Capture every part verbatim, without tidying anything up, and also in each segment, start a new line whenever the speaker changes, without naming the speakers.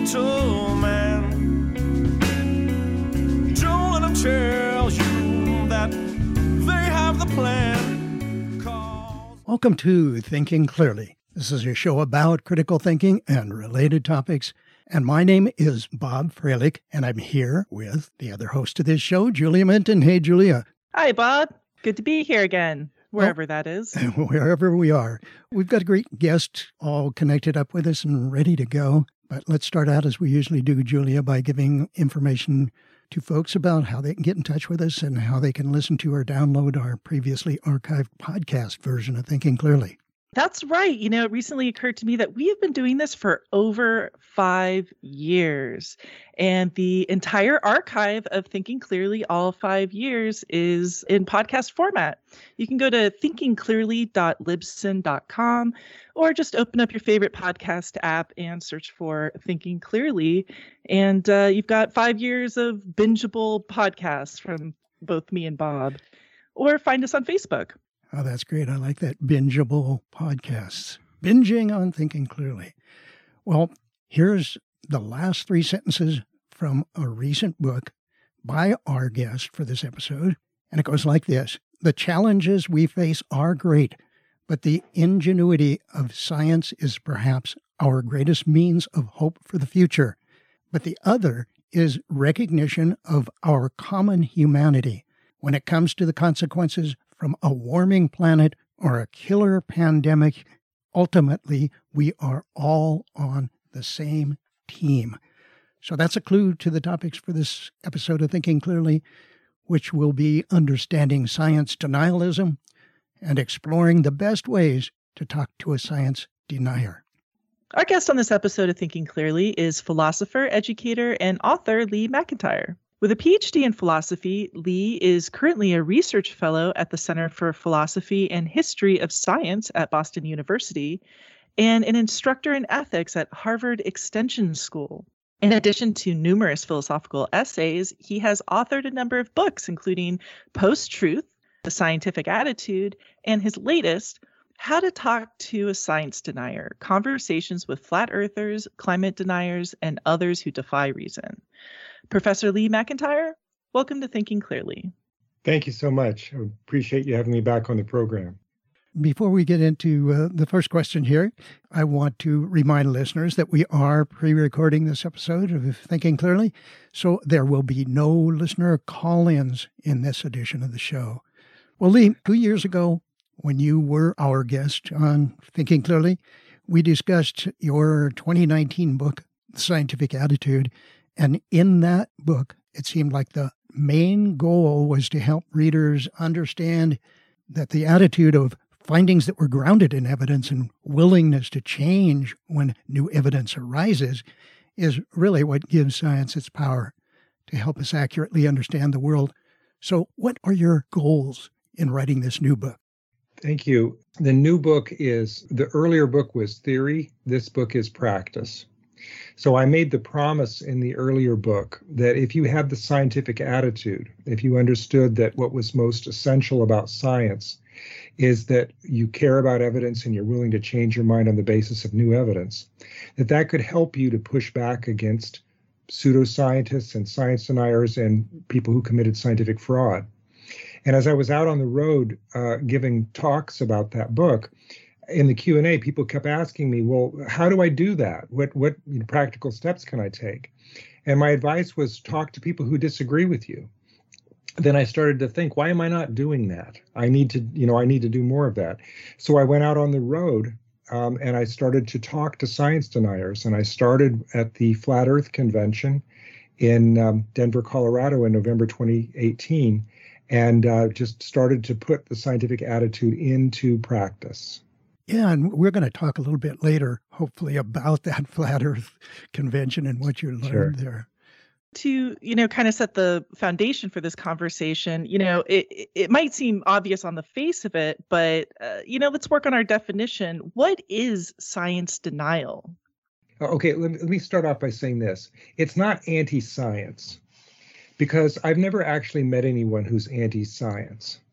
little man. Don't let them tell you that they have the plan. Cause...
Welcome to Thinking Clearly. This is a show about critical thinking and related topics. And my name is Bob Freilich, and I'm here with the other host of this show, Julia Minton. Hey, Julia.
Hi, Bob. Good to be here again, wherever well, that is.
Wherever we are. We've got a great guest all connected up with us and ready to go. But let's start out as we usually do, Julia, by giving information to folks about how they can get in touch with us and how they can listen to or download our previously archived podcast version of Thinking Clearly.
That's right. You know, it recently occurred to me that we have been doing this for over five years. And the entire archive of Thinking Clearly, all five years, is in podcast format. You can go to thinking clearly dot libsyn dot com or just open up your favorite podcast app and search for Thinking Clearly. And uh, you've got five years of bingeable podcasts from both me and Bob. Or find us on Facebook.
Oh, that's great. I like that. Bingeable podcasts. Binging on Thinking Clearly. Well, here's the last three sentences from a recent book by our guest for this episode. And it goes like this. The challenges we face are great, but the ingenuity of science is perhaps our greatest means of hope for the future. But the other is recognition of our common humanity when it comes to the consequences from a warming planet or a killer pandemic. Ultimately, we are all on the same team. So that's a clue to the topics for this episode of Thinking Clearly, which will be understanding science denialism and exploring the best ways to talk to a science denier.
Our guest on this episode of Thinking Clearly is philosopher, educator, and author Lee McIntyre. With a P H D in philosophy, Lee is currently a research fellow at the Center for Philosophy and History of Science at Boston University and an instructor in ethics at Harvard Extension School. In addition to numerous philosophical essays, he has authored a number of books, including Post-Truth, The Scientific Attitude, and his latest, How to Talk to a Science Denier, Conversations with Flat Earthers, Climate Deniers, and Others Who Defy Reason. Professor Lee McIntyre, welcome to Thinking Clearly.
Thank you so much. I appreciate you having me back on the program.
Before we get into uh, the first question here, I want to remind listeners that we are pre-recording this episode of Thinking Clearly, so there will be no listener call-ins in this edition of the show. Well, Lee, two years ago, when you were our guest on Thinking Clearly, we discussed your twenty nineteen book, The Scientific Attitude. And in that book, it seemed like the main goal was to help readers understand that the attitude of findings that were grounded in evidence and willingness to change when new evidence arises is really what gives science its power to help us accurately understand the world. So what are your goals in writing this new book?
Thank you. The new book is, the earlier book was theory. This book is practice. So I made the promise in the earlier book that if you had the scientific attitude, if you understood that what was most essential about science is that you care about evidence and you're willing to change your mind on the basis of new evidence, that that could help you to push back against pseudoscientists and science deniers and people who committed scientific fraud. And as I was out on the road uh, giving talks about that book, in the Q and A, people kept asking me, well, how do I do that? What what you know, practical steps can I take? And my advice was talk to people who disagree with you. Then I started to think, why am I not doing that? I need to, you know, I need to do more of that. So I went out on the road um, and I started to talk to science deniers. And I started at the Flat Earth Convention in um, Denver, Colorado in November twenty eighteen, and uh, just started to put the scientific attitude into practice.
Yeah, and we're going to talk a little bit later, hopefully, about that Flat Earth Convention and what you learned sure. there.
To, you know, kind of set the foundation for this conversation, you know, it it might seem obvious on the face of it, but, uh, you know, let's work on our definition. What is science denial?
Okay, let me, let me start off by saying this. It's not anti-science, because I've never actually met anyone who's anti-science.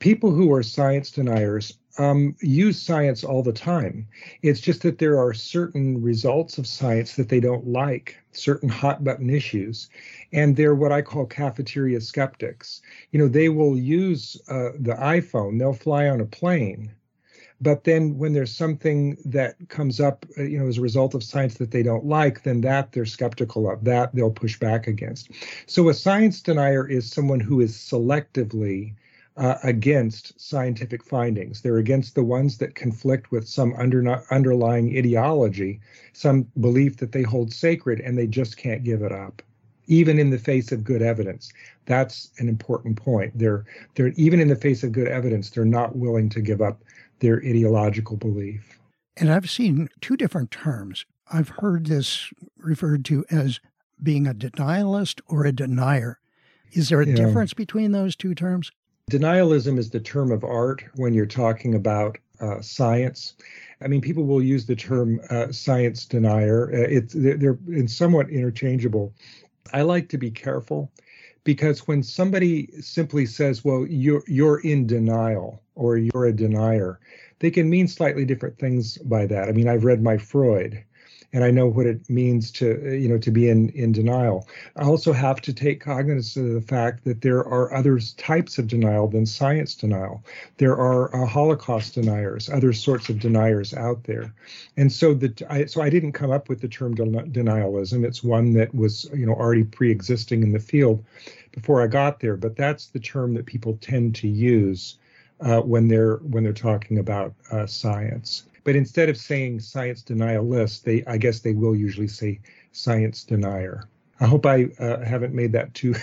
people who are science deniers um, use science all the time. It's just that there are certain results of science that they don't like, certain hot button issues, and they're what I call cafeteria skeptics. You know, they will use uh, the iPhone, they'll fly on a plane, but then when there's something that comes up, uh, you know, as a result of science that they don't like, then that they're skeptical of, that they'll push back against. So a science denier is someone who is selectively Uh, against scientific findings. They're against the ones that conflict with some under, underlying ideology, some belief that they hold sacred, and they just can't give it up, even in the face of good evidence. That's an important point. They're, they're even in the face of good evidence, they're not willing to give up their ideological belief.
And I've seen two different terms. I've heard this referred to as being a denialist or a denier. Is there a
Yeah.
difference between those two terms?
Denialism is the term of art when you're talking about uh, science. I mean, people will use the term uh, science denier. Uh, it's they're, they're it's somewhat interchangeable. I like to be careful because when somebody simply says, "Well, you're you're in denial" or "you're a denier," they can mean slightly different things by that. I mean, I've read my Freud, and I know what it means to, you know, to be in, in denial. I also have to take cognizance of the fact that there are other types of denial than science denial. There are uh, Holocaust deniers, other sorts of deniers out there. And so the, I, so I didn't come up with the term den- denialism. It's one that was, you know, already pre-existing in the field before I got there. But that's the term that people tend to use uh, when they're when they're talking about uh, science. But instead of saying science denialist, they I guess they will usually say science denier. I hope I uh, haven't made that too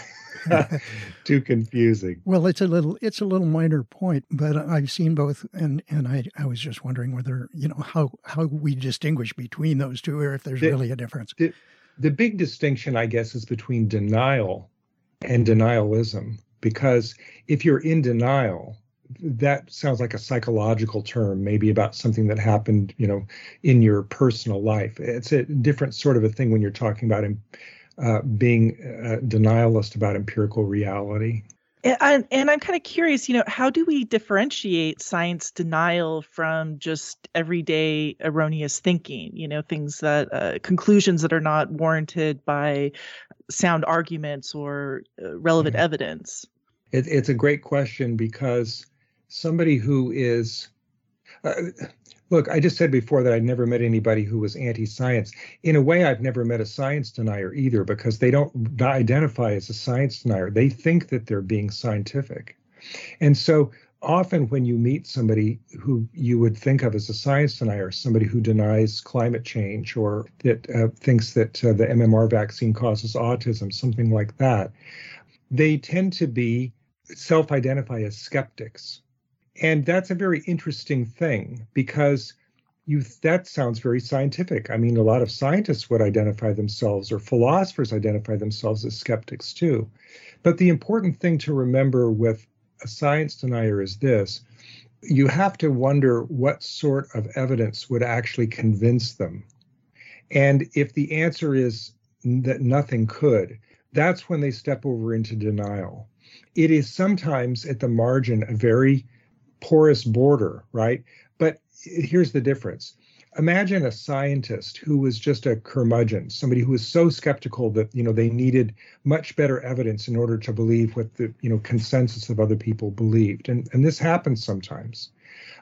too confusing.
Well, it's a little it's a little minor point, but I've seen both, and and I I was just wondering whether, you know, how how we distinguish between those two, or if there's
The-
really a difference.
The, the big distinction, I guess, is between denial and denialism, because if you're in denial, that sounds like a psychological term, maybe about something that happened, you know, in your personal life. It's a different sort of a thing when you're talking about uh, being a denialist about empirical reality.
And, and I'm kind of curious, you know, how do we differentiate science denial from just everyday erroneous thinking? You know, things that uh, conclusions that are not warranted by sound arguments or uh, relevant
Mm-hmm.
evidence.
It, it's a great question, because somebody who is, uh, look, I just said before that I'd never met anybody who was anti-science. In a way, I've never met a science denier either, because they don't identify as a science denier. They think that they're being scientific. And so often when you meet somebody who you would think of as a science denier, somebody who denies climate change, or that uh, thinks that uh, the M M R vaccine causes autism, something like that, they tend to be self-identify as skeptics. And that's a very interesting thing, because you that sounds very scientific. I mean, a lot of scientists would identify themselves, or philosophers identify themselves as skeptics too. But the important thing to remember with a science denier is this: you have to wonder what sort of evidence would actually convince them. And if the answer is that nothing could, that's when they step over into denial. It is sometimes at the margin a very porous border, right? But here's the difference. Imagine a scientist who was just a curmudgeon, somebody who was so skeptical that, you know, they needed much better evidence in order to believe what the, you know, consensus of other people believed. And, and this happens sometimes.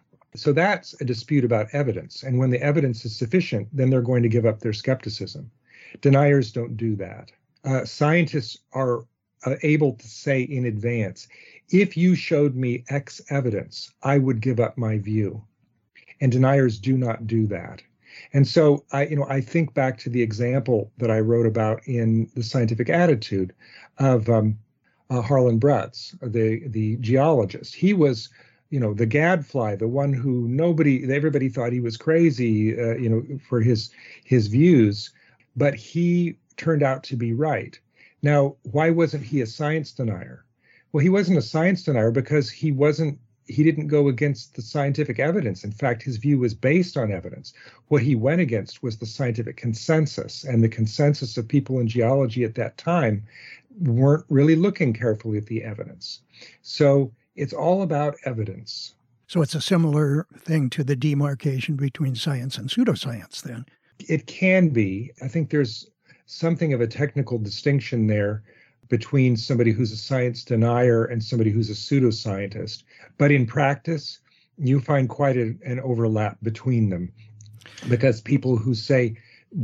So that's a dispute about evidence. And when the evidence is sufficient, then they're going to give up their skepticism. Deniers don't do that. Uh, scientists are uh, able to say in advance, if you showed me X evidence, I would give up my view. And deniers do not do that. And so I, you know, I think back to the example that I wrote about in The Scientific Attitude of um, uh, Harlan Bretz, the the geologist. He was, you know, the gadfly, the one who nobody, everybody thought he was crazy, uh, you know, for his his views, but he turned out to be right. Now, why wasn't he a science denier? Well, he wasn't a science denier because he wasn't. He didn't go against the scientific evidence. In fact, his view was based on evidence. What he went against was the scientific consensus, and the consensus of people in geology at that time weren't really looking carefully at the evidence. So It's all about evidence.
So it's a similar thing to the demarcation between science and pseudoscience then.
It can be. I think there's something of a technical distinction there between somebody who's a science denier and somebody who's a pseudoscientist. But in practice, you find quite a, an overlap between them, because people who say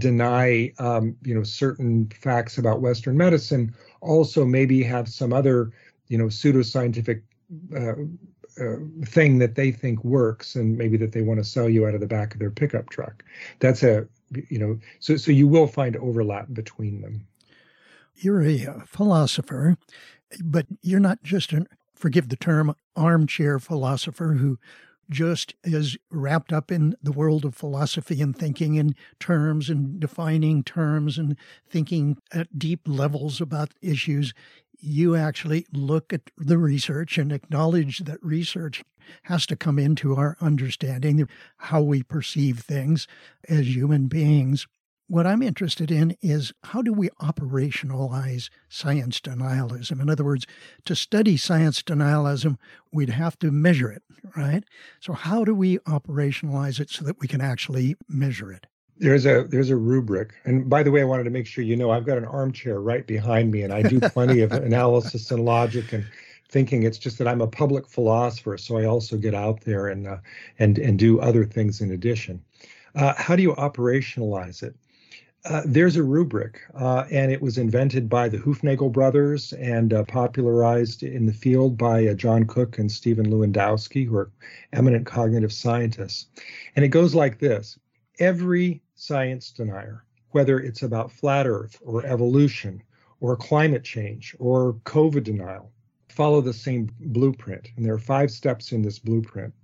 deny, um, you know, certain facts about Western medicine also maybe have some other, you know, pseudoscientific uh, uh, thing that they think works, and maybe that they want to sell you out of the back of their pickup truck. That's a, you know, so so you will find overlap between them.
You're a uh, philosopher, but you're not just an, forgive the term, armchair philosopher who just is wrapped up in the world of philosophy and thinking in terms and defining terms and thinking at deep levels about issues. You actually look at the research and acknowledge that research has to come into our understanding, how we perceive things as human beings. What I'm interested in is, how do we operationalize science denialism? In other words, to study science denialism, we'd have to measure it, right? So how do we operationalize it so that we can actually measure it?
There's a there's a rubric. And by the way, I wanted to make sure you know I've got an armchair right behind me, and I do plenty of analysis and logic and thinking. It's just that I'm a public philosopher, so I also get out there and uh, and and do other things in addition. Uh, how do you operationalize it? Uh, there's a rubric, uh, and it was invented by the Hufnagel brothers and uh, popularized in the field by uh, John Cook and Stephen Lewandowski, who are eminent cognitive scientists. And it goes like this. Every science denier, whether it's about flat Earth or evolution or climate change or COVID denial, follow the same blueprint. And there are five steps in this blueprint.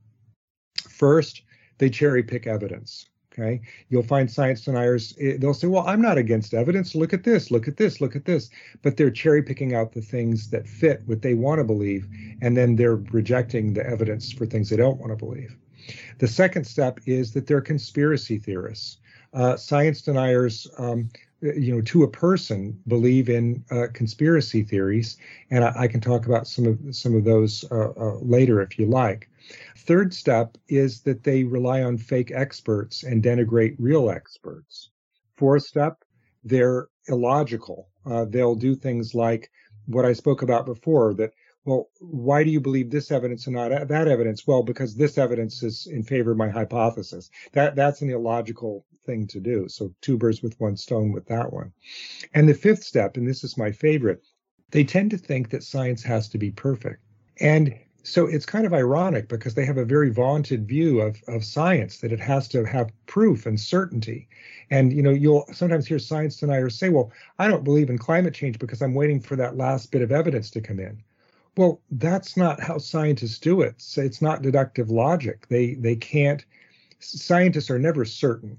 First, they cherry pick evidence. Okay, you'll find science deniers, they'll say, well, I'm not against evidence. Look at this, look at this, look at this. But they're cherry picking out the things that fit what they want to believe, and then they're rejecting the evidence for things they don't want to believe. The second step is that they're conspiracy theorists. Uh, science deniers, um, you know, to a person, believe in uh, conspiracy theories, and I, I can talk about some of some of those uh, uh, later if you like. Third step is that they rely on fake experts and denigrate real experts. Fourth step, they're illogical. Uh, they'll do things like what I spoke about before, that, well, why do you believe this evidence and not that evidence? Well, because this evidence is in favor of my hypothesis. That That's an illogical thing to do. So two birds with one stone with that one. And the fifth step, and this is my favorite, they tend to think that science has to be perfect. And so it's kind of ironic, because they have a very vaunted view of, of science, that it has to have proof and certainty. And, you know, you'll sometimes hear science deniers say, well, I don't believe in climate change because I'm waiting for that last bit of evidence to come in. Well, that's not how scientists do it. So it's not deductive logic. They they can't, scientists are never certain.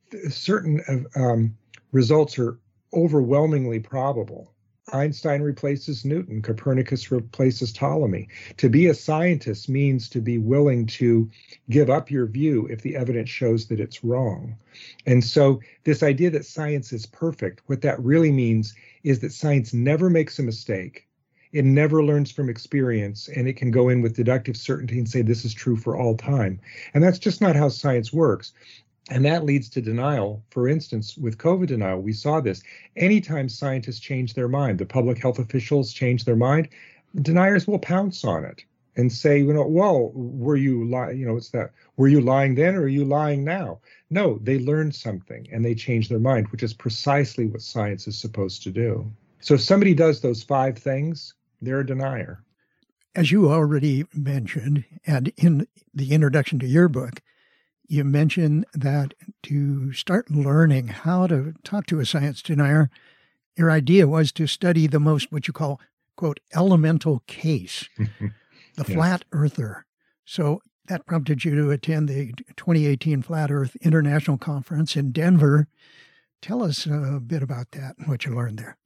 Certain um, results are overwhelmingly probable. Einstein replaces Newton. Copernicus replaces Ptolemy. To be a scientist means to be willing to give up your view if the evidence shows that it's wrong. And so this idea that science is perfect, what that really means is that science never makes a mistake. It never learns from experience, and it can go in with deductive certainty and say this is true for all time. And that's just not how science works. And that leads to denial. For instance, with COVID denial, we saw this. Anytime scientists change their mind, the public health officials change their mind, deniers will pounce on it and say, you know, well, were you lying? You know, it's that, were you lying then or are you lying now? No, they learned something and they changed their mind, which is precisely what science is supposed to do. So if somebody does those five things, they're a denier.
As you already mentioned, and in the introduction to your book, you mentioned that to start learning how to talk to a science denier, your idea was to study the most, what you call, quote, elemental case, the
yes.
flat earther. So that prompted you to attend the twenty eighteen Flat Earth International Conference in Denver. Tell us a bit about that and what you learned there.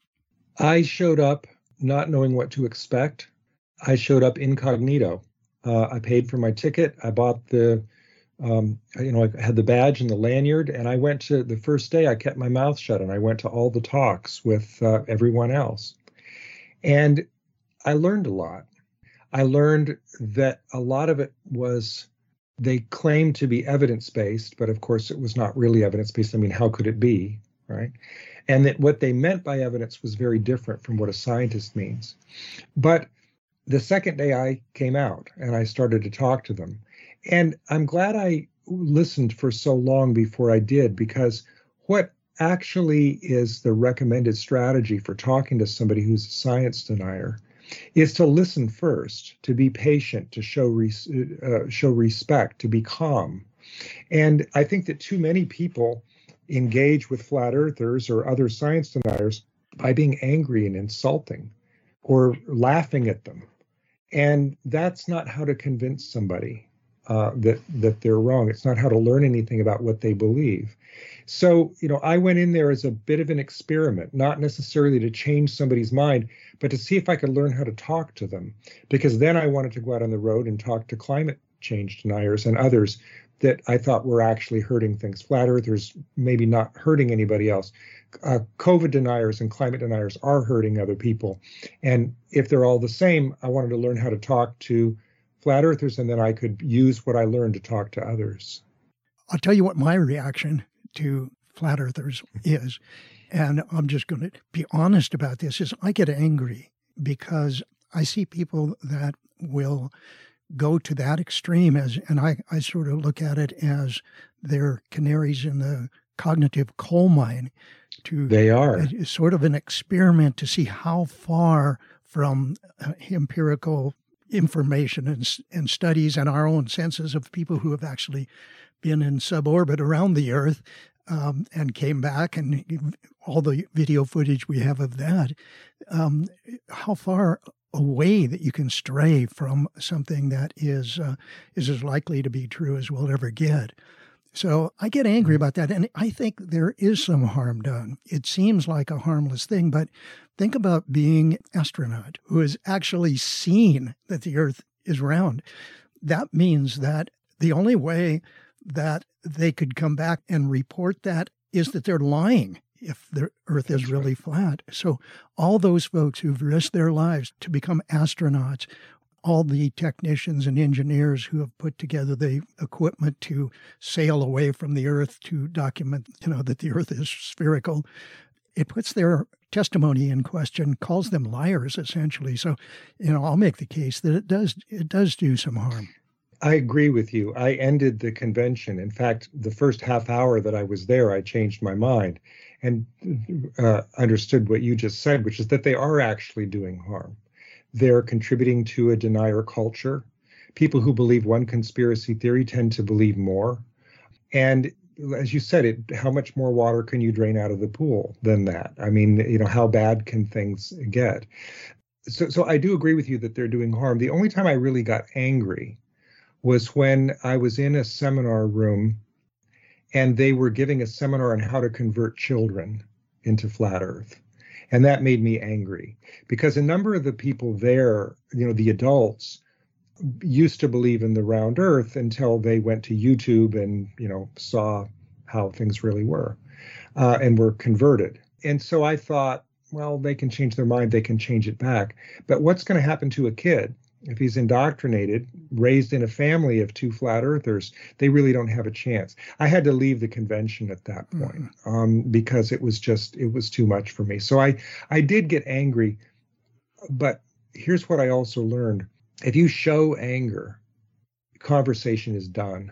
I showed up not knowing what to expect. I showed up incognito. Uh, I paid for my ticket. I bought the Um, you know, I had the badge and the lanyard, and I went to the first day. I kept my mouth shut, and I went to all the talks with uh, everyone else. And I learned a lot. I learned that a lot of it was, they claimed to be evidence-based, but of course it was not really evidence-based. I mean, how could it be, right? And that what they meant by evidence was very different from what a scientist means. But the second day I came out and I started to talk to them, and I'm glad I listened for so long before I did, because what actually is the recommended strategy for talking to somebody who's a science denier is to listen first, to be patient, to show res- uh, show respect, to be calm. And I think that too many people engage with flat earthers or other science deniers by being angry and insulting or laughing at them. And that's not how to convince somebody uh, that that they're wrong. It's not how to learn anything about what they believe. So, you know, I went in there as a bit of an experiment, not necessarily to change somebody's mind, but to see if I could learn how to talk to them. Because then I wanted to go out on the road and talk to climate change deniers and others that I thought were actually hurting things. Flat earthers maybe not hurting anybody else. Uh, COVID deniers and climate deniers are hurting other people. And if they're all the same, I wanted to learn how to talk to flat earthers, and then I could use what I learned to talk to others.
I'll tell you what my reaction to flat earthers is, and I'm just going to be honest about this, is I get angry because I see people that will go to that extreme, as, and I, I sort of look at it as they're canaries in the cognitive coal mine. To
They are.
It's sort of an experiment to see how far from uh, empirical information and, and studies and our own senses of people who have actually been in suborbit around the Earth um, and came back, and all the video footage we have of that, um, how far away that you can stray from something that is uh, is as likely to be true as we'll ever get. So I get angry about that, and I think there is some harm done. It seems like a harmless thing, but think about being an astronaut who has actually seen that the Earth is round. That means that the only way that they could come back and report that is that they're lying if the Earth is really flat. So all those folks who've risked their lives to become astronauts, all the technicians and engineers who have put together the equipment to sail away from the Earth to document, you know, that the Earth is spherical, it puts their testimony in question, calls them liars, essentially. So, you know, I'll make the case that it does it does do some harm.
I agree with you. I ended the convention. In fact, the first half hour that I was there, I changed my mind and uh, understood what you just said, which is that they are actually doing harm. They're contributing to a denier culture. People who believe one conspiracy theory tend to believe more. And as you said, it, how much more water can you drain out of the pool than that? I mean, you know, how bad can things get? So, so I do agree with you that they're doing harm. The only time I really got angry was when I was in a seminar room and they were giving a seminar on how to convert children into flat Earth. And that made me angry because a number of the people there, you know, the adults, used to believe in the round Earth until they went to YouTube and, you know, saw how things really were uh, and were converted. And so I thought, well, they can change their mind, they can change it back. But what's going to happen to a kid if he's indoctrinated, raised in a family of two flat earthers? They really don't have a chance. I had to leave the convention at that point mm-hmm. um, because it was just, it was too much for me. So I, I did get angry, but here's what I also learned. If you show anger, conversation is done.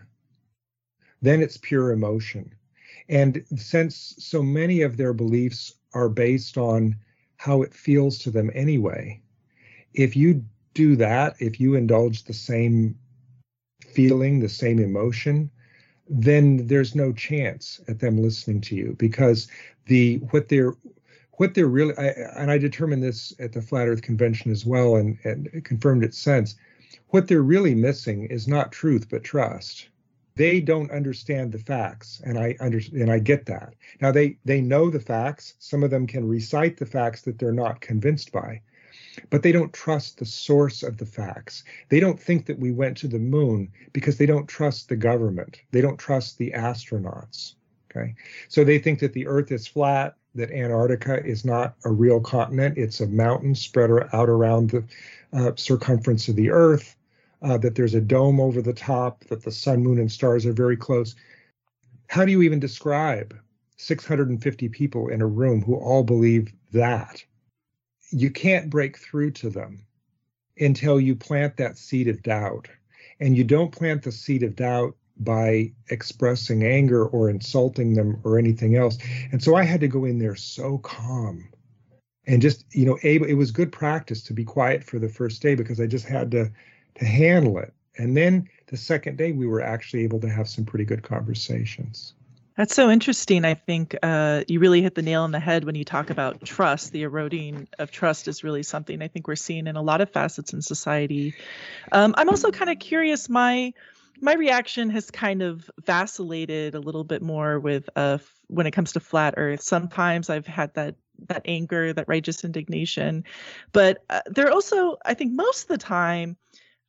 Then it's pure emotion. And since so many of their beliefs are based on how it feels to them anyway, if you do that, if you indulge the same feeling, the same emotion, then there's no chance at them listening to you because the what they're what they're really, I, and I determined this at the Flat Earth Convention as well, and, and it confirmed its sense. What they're really missing is not truth, but trust. They don't understand the facts, and I understand, and I get that. Now they they know the facts. Some of them can recite the facts that they're not convinced by, but they don't trust the source of the facts. They don't think that we went to the moon because they don't trust the government. They don't trust the astronauts. Okay, so they think that the Earth is flat. that Antarctica is not a real continent. It's a mountain spread out around the uh, circumference of the Earth, uh, that there's a dome over the top, that the sun, moon, and stars are very close. How do you even describe six hundred fifty people in a room who all believe that? You can't break through to them until you plant that seed of doubt. And you don't plant the seed of doubt by expressing anger or insulting them or anything else. And so I had to go in there so calm and just, you know, able, it was good practice to be quiet for the first day because I just had to, to handle it. And then the second day, we were actually able to have some pretty good conversations.
That's so interesting. I think uh, you really hit the nail on the head when you talk about trust. The eroding of trust is really something I think we're seeing in a lot of facets in society. Um, I'm also kind of curious. My my reaction has kind of vacillated a little bit more with uh, when it comes to flat Earth. Sometimes I've had that that anger, that righteous indignation, but uh, there also, I think, most of the time,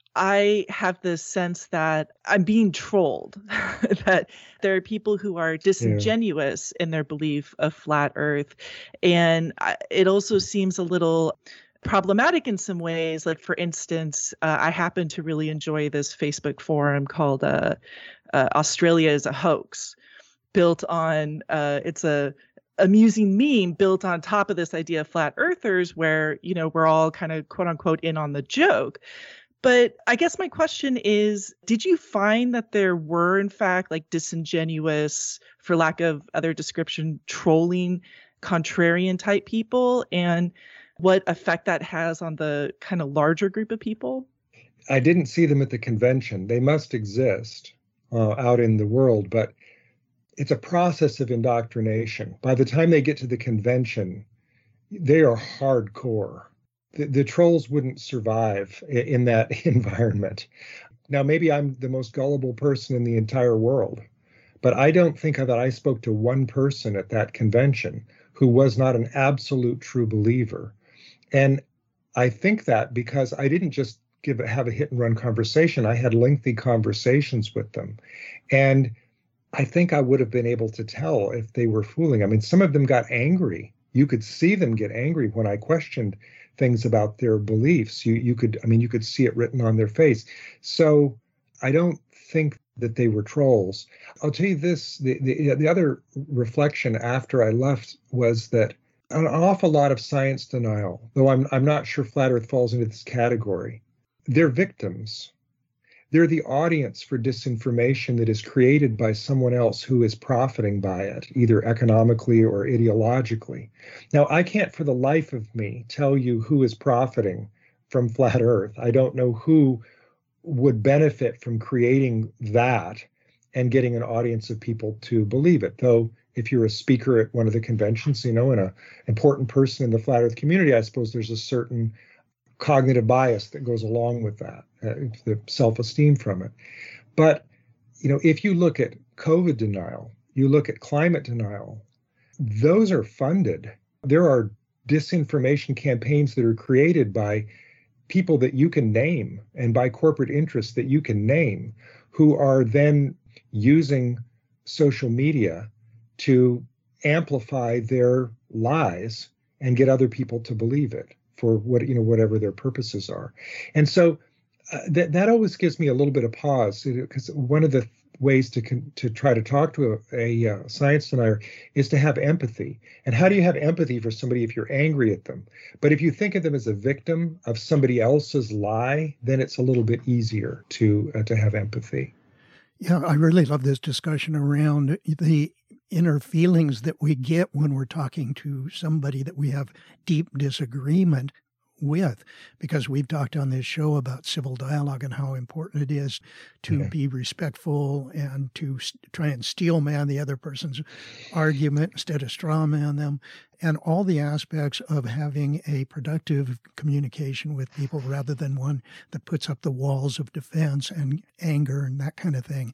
I have this sense that I'm being trolled, that there are people who are disingenuous yeah. in their belief of flat Earth. And I, it also seems a little problematic in some ways. Like, for instance, uh, I happen to really enjoy this Facebook forum called uh, uh, Australia is a Hoax, built on, uh, it's a amusing meme built on top of this idea of flat earthers where, you know, we're all kind of quote unquote in on the joke. But I guess my question is, did you find that there were, in fact, like disingenuous, for lack of other description, trolling, contrarian type people, and what effect that has on the kind of larger group of people?
I didn't see them at the convention. They must exist uh, out in the world, but it's a process of indoctrination. By the time they get to the convention, they are hardcore. The, the trolls wouldn't survive in that environment. Now, maybe I'm the most gullible person in the entire world, but I don't think that I spoke to one person at that convention who was not an absolute true believer. And I think that because I didn't just give have a hit and run conversation, I had lengthy conversations with them. And I think I would have been able to tell if they were fooling. I mean, some of them got angry. You could see them get angry when I questioned things about their beliefs. You you could, I mean, you could see it written on their face. So I don't think that they were trolls. I'll tell you this, the, the, the other reflection after I left was that an awful lot of science denial, though I'm I'm not sure Flat Earth falls into this category, they're victims. They're the audience for disinformation that is created by someone else who is profiting by it, either economically or ideologically. Now, I can't for the life of me tell you who is profiting from Flat Earth. I don't know who would benefit from creating that and getting an audience of people to believe it. Though, if you're a speaker at one of the conventions, you know, and an important person in the Flat Earth community, I suppose there's a certain cognitive bias that goes along with that, uh, the self-esteem from it. But, you know, if you look at COVID denial, you look at climate denial, those are funded. There are disinformation campaigns that are created by people that you can name and by corporate interests that you can name, who are then using social media to amplify their lies and get other people to believe it for what, you know, whatever their purposes are. And so uh, that that always gives me a little bit of pause, because one of the ways to con- to try to talk to a, a uh, science denier is to have empathy. And how do you have empathy for somebody if you're angry at them? But if you think of them as a victim of somebody else's lie, then it's a little bit easier to uh, to have empathy.
Yeah, I really love this discussion around the inner feelings that we get when we're talking to somebody that we have deep disagreement with, because we've talked on this show about civil dialogue and how important it is to yeah. be respectful and to try and steel man the other person's argument instead of straw man them, and all the aspects of having a productive communication with people rather than one that puts up the walls of defense and anger and that kind of thing.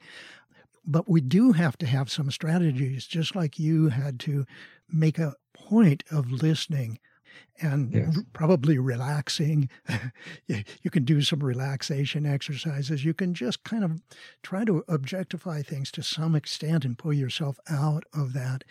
But we do have to have some strategies, just like you had to make a point of listening and yes. probably relaxing. You can do some relaxation exercises. You can just kind of try to objectify things to some extent and pull yourself out of that.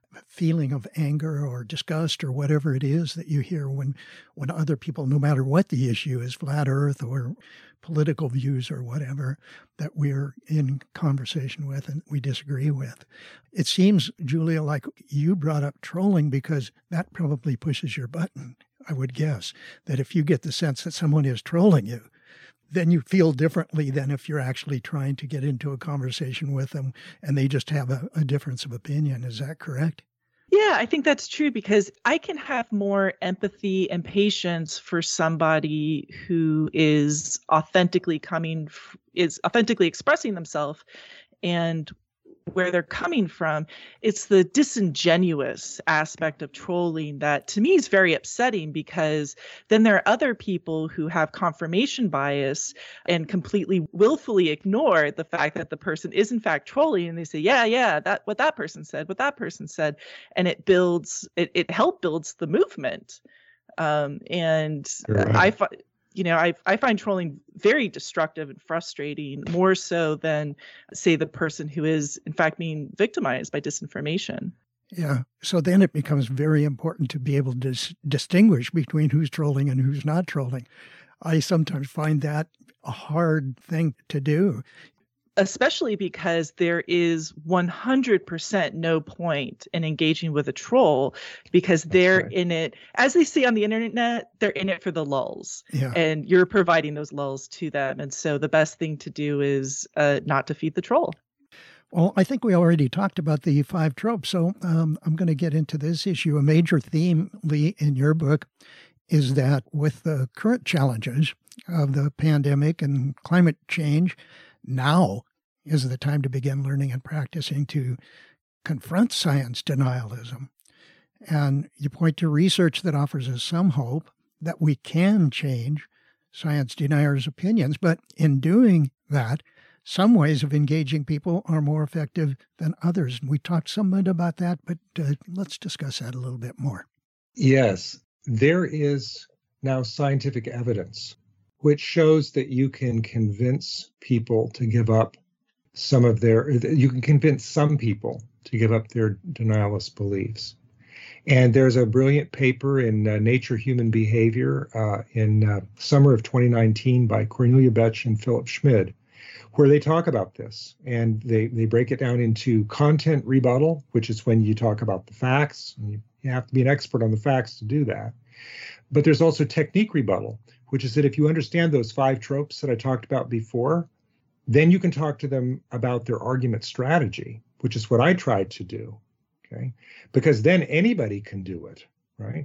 feeling of anger or disgust or whatever it is that you hear when, when other people, no matter what the issue is, flat earth or political views or whatever, that we're in conversation with and we disagree with. It seems, Julia, like you brought up trolling because that probably pushes your button, I would guess, that if you get the sense that someone is trolling you, then you feel differently than if you're actually trying to get into a conversation with them and they just have a, a difference of opinion. Is that correct?
Yeah, I think that's true because I can have more empathy and patience for somebody who is authentically coming, is authentically expressing themselves and where they're coming from. It's the disingenuous aspect of trolling that to me is very upsetting because then there are other people who have confirmation bias and completely willfully ignore the fact that the person is in fact trolling, and they say, yeah, yeah, that what that person said, what that person said, and it builds, it, it help builds the movement. Um, and right. I find, you know, I I find trolling very destructive and frustrating, more so than, say, the person who is, in fact, being victimized by disinformation.
Yeah. So then it becomes very important to be able to dis- distinguish between who's trolling and who's not trolling. I sometimes find that a hard thing to do.
Especially because there is one hundred percent no point in engaging with a troll because they're right. in it, as they say on the internet, they're in it for the lulz.
Yeah.
And you're providing those lulz to them. And so the best thing to do is uh, not to feed the troll.
Well, I think we already talked about the five tropes, so um, I'm going to get into this issue. A major theme, Lee, in your book is that with the current challenges of the pandemic and climate change, now is the time to begin learning and practicing to confront science denialism. And you point to research that offers us some hope that we can change science deniers' opinions. But in doing that, some ways of engaging people are more effective than others. We talked somewhat about that, but uh, let's discuss that a little bit more.
Yes, there is now scientific evidence which shows that you can convince people to give up some of their, you can convince some people to give up their denialist beliefs. And there's a brilliant paper in uh, Nature Human Behavior uh, in uh, summer of twenty nineteen by Cornelia Betsch and Philip Schmid, where they talk about this. And they, they break it down into content rebuttal, which is when you talk about the facts. And you, you have to be an expert on the facts to do that. But there's also technique rebuttal, which is that if you understand those five tropes that I talked about before, then you can talk to them about their argument strategy, which is what I tried to do, okay? Because then anybody can do it, right?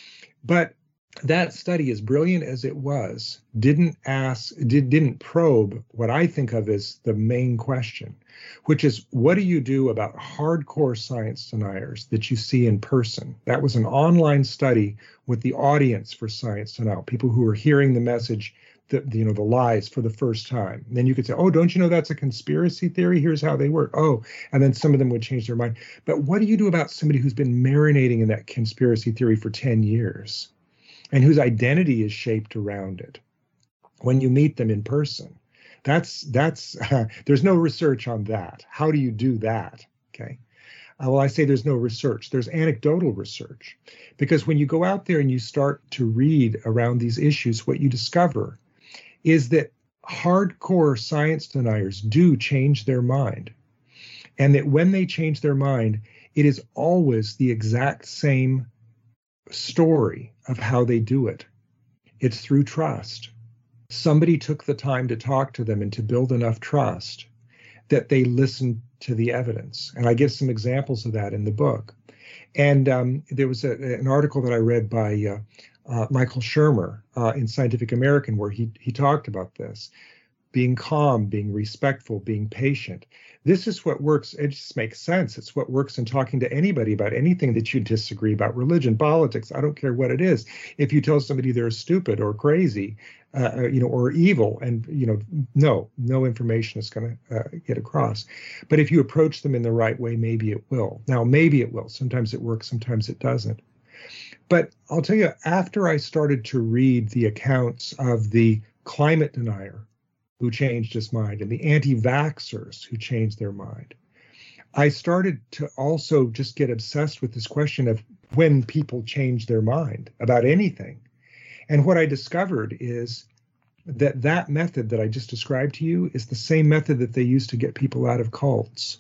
But that study, as brilliant as it was, didn't ask, did, didn't probe what I think of as the main question, which is, what do you do about hardcore science deniers that you see in person? That was an online study with the audience for science denial, people who were hearing the message, the, you know, the lies for the first time. And then you could say, oh, don't you know that's a conspiracy theory? Here's how they work. Oh, and then some of them would change their mind. But what do you do about somebody who's been marinating in that conspiracy theory for ten years and whose identity is shaped around it when you meet them in person? That's, that's uh, there's no research on that. How do you do that? Okay. Uh, well, I say there's no research. There's anecdotal research. Because when you go out there and you start to read around these issues, what you discover is that hardcore science deniers do change their mind. And that when they change their mind, it is always the exact same story of how they do it. It's through trust. Somebody took the time to talk to them and to build enough trust that they listened to the evidence. And I give some examples of that in the book. And um, there was a, an article that I read by uh, uh, Michael Shermer uh, in Scientific American where he he talked about this. Being calm, being respectful, being patient. This is what works. It just makes sense. It's what works in talking to anybody about anything that you disagree about, religion, politics. I don't care what it is. If you tell somebody they're stupid or crazy, uh, you know, or evil, and you know, no, no information is going to uh, get across. But if you approach them in the right way, maybe it will. Now, maybe it will. Sometimes it works. Sometimes it doesn't. But I'll tell you, after I started to read the accounts of the climate denier who changed his mind and the anti-vaxxers who changed their mind, I started to also just get obsessed with this question of when people change their mind about anything. And what I discovered is that that method that I just described to you is the same method that they use to get people out of cults.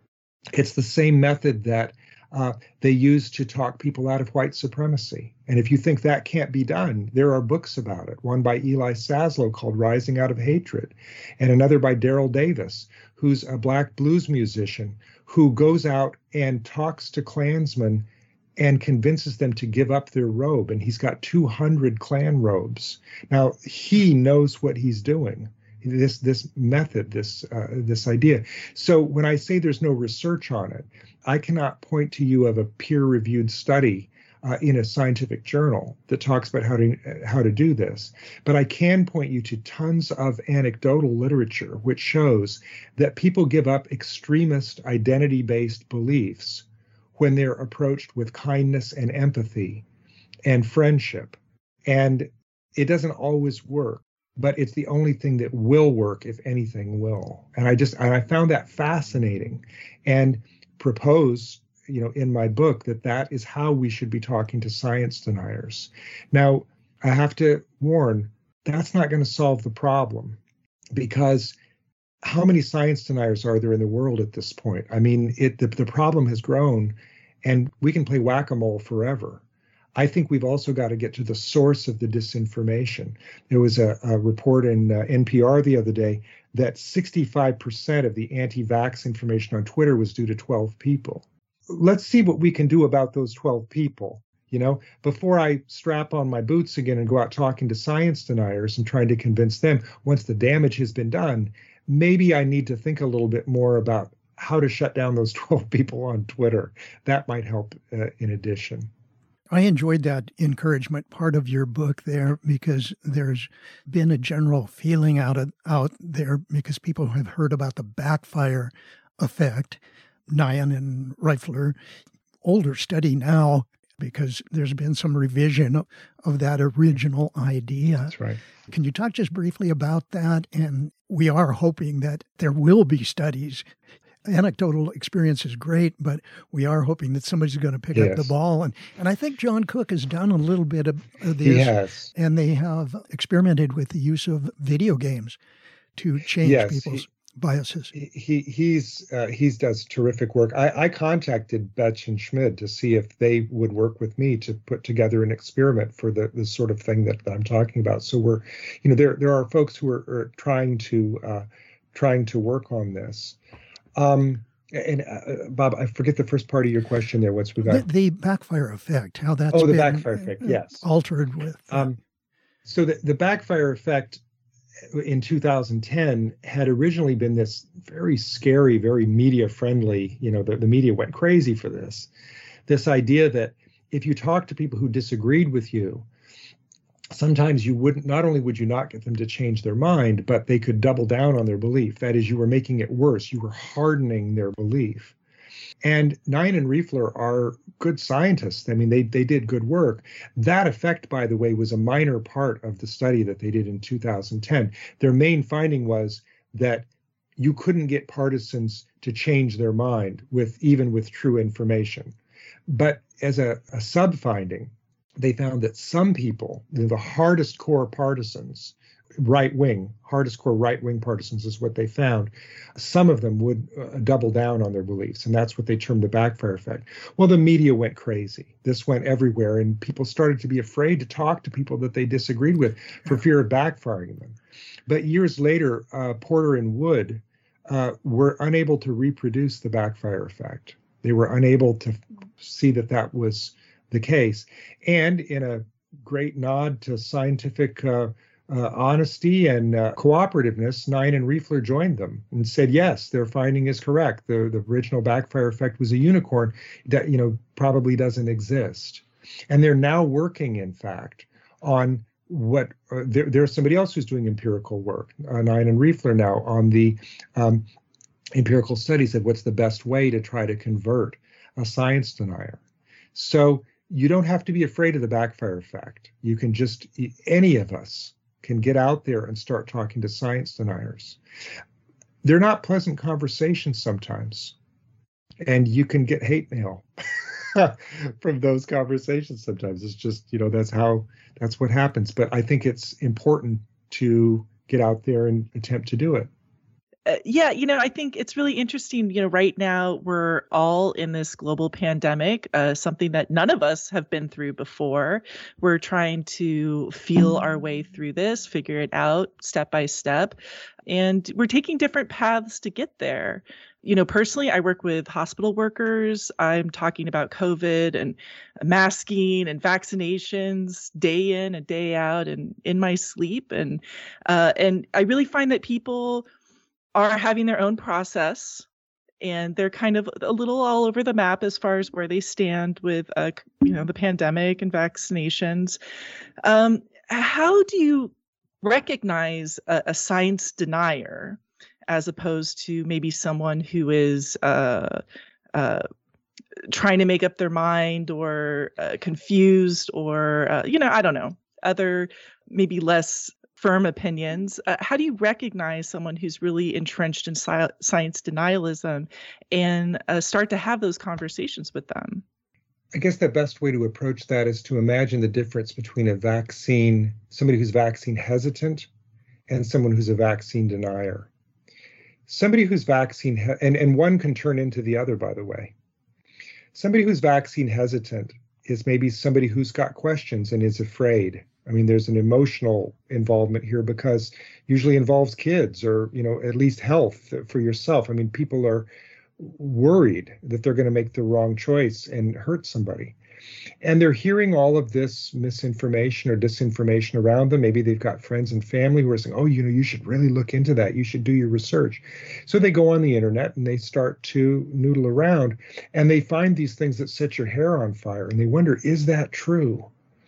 It's the same method that uh, they use to talk people out of white supremacy. And if you think that can't be done, there are books about it. One by Eli Saslow called Rising Out of Hatred, and another by Daryl Davis, who's a black blues musician who goes out and talks to Klansmen and convinces them to give up their robe. And he's got two hundred Klan robes. Now, he knows what he's doing, this this method, this uh, this idea. So when I say there's no research on it, I cannot point to you of a peer-reviewed study uh, in a scientific journal that talks about how to how to do this. But I can point you to tons of anecdotal literature which shows that people give up extremist identity-based beliefs when they're approached with kindness and empathy and friendship. And it doesn't always work, but it's the only thing that will work if anything will. And I just, and I found that fascinating and propose, you know, in my book that that is how we should be talking to science deniers. Now, I have to warn, that's not going to solve the problem, because how many science deniers are there in the world at this point? I mean, it the, the problem has grown, and we can play whack-a-mole forever. I think we've also got to get to the source of the disinformation. There was a, a report in uh, N P R the other day that sixty-five percent of the anti-vax information on Twitter was due to twelve people. Let's see what we can do about those twelve people. You know, before I strap on my boots again and go out talking to science deniers and trying to convince them, once the damage has been done, maybe I need to think a little bit more about how to shut down those twelve people on Twitter. That might help uh, in addition.
I enjoyed that encouragement part of your book there, because there's been a general feeling out of, out there because people have heard about the backfire effect. Nyan and Reifler, older study now, because there's been some revision of, of that original idea.
That's right.
Can you talk just briefly about that? And we are hoping that there will be studies. Anecdotal experience is great, but we are hoping that somebody's going to pick
yes.
up the ball. And, and I think John Cook has done a little bit of, of this.
He has.
And they have experimented with the use of video games to change
yes,
people's
he,
biases.
He he's uh, he's does terrific work. I, I contacted Betch and Schmid to see if they would work with me to put together an experiment for the, the sort of thing that, that I'm talking about. So we're, you know, there there are folks who are, are trying to uh, trying to work on this. Um, and uh, Bob, I forget the first part of your question there. What's we got?
The, the backfire effect, how that's
oh, the
been
backfire effect, yes.
altered with. Uh,
um, so the, the backfire effect in two thousand ten had originally been this very scary, very media friendly, you know, the, the media went crazy for this, this idea that if you talk to people who disagreed with you, sometimes you wouldn't, not only would you not get them to change their mind, but they could double down on their belief. That is, you were making it worse. You were hardening their belief. And Nyan and Reifler are good scientists. I mean, they they did good work. That effect, by the way, was a minor part of the study that they did in two thousand ten. Their main finding was that you couldn't get partisans to change their mind with even with true information. But as a, a sub-finding, they found that some people, the hardest core partisans, right-wing, hardest core right-wing partisans is what they found, some of them would uh, double down on their beliefs, and that's what they termed the backfire effect. Well, the media went crazy. This went everywhere, and people started to be afraid to talk to people that they disagreed with for fear of backfiring them. But years later, uh, Porter and Wood uh, were unable to reproduce the backfire effect. They were unable to see that that was the case. And in a great nod to scientific uh, uh, honesty and uh, cooperativeness, Nyan and Reifler joined them and said, yes, their finding is correct. The, the original backfire effect was a unicorn that, you know, probably doesn't exist. And they're now working, in fact, on what uh, there, there's somebody else who's doing empirical work, uh, Nyan and Reifler now, on the um, empirical studies of what's the best way to try to convert a science denier. So you don't have to be afraid of the backfire effect. You can just, any of us can get out there and start talking to science deniers. They're not pleasant conversations sometimes. And you can get hate mail from those conversations sometimes. It's just, you know, that's how, that's what happens. But I think it's important to get out there and attempt to do it.
Uh, yeah, you know, I think it's really interesting. You know, right now we're all in this global pandemic, uh, something that none of us have been through before. We're trying to feel our way through this, figure it out step by step, and we're taking different paths to get there. You know, personally, I work with hospital workers. I'm talking about COVID and masking and vaccinations day in and day out and in my sleep. And uh, and I really find that people are having their own process, and they're kind of a little all over the map as far as where they stand with, uh, you know, the pandemic and vaccinations. Um, how do you recognize a, a science denier as opposed to maybe someone who is uh, uh, trying to make up their mind or uh, confused or, uh, you know, I don't know, other maybe less firm opinions? Uh, how do you recognize someone who's really entrenched in sci- science denialism and uh, start to have those conversations with them?
I guess the best way to approach that is to imagine the difference between a vaccine, somebody who's vaccine hesitant, and someone who's a vaccine denier. Somebody who's vaccine, he- and, and one can turn into the other, by the way. Somebody who's vaccine hesitant is maybe somebody who's got questions and is afraid. I mean, there's an emotional involvement here because usually involves kids or, you know, at least health for yourself. I mean, people are worried that they're going to make the wrong choice and hurt somebody. And they're hearing all of this misinformation or disinformation around them. Maybe they've got friends and family who are saying, oh, you know, you should really look into that. You should do your research. So they go on the internet and they start to noodle around and they find these things that set your hair on fire. And they wonder, is that true?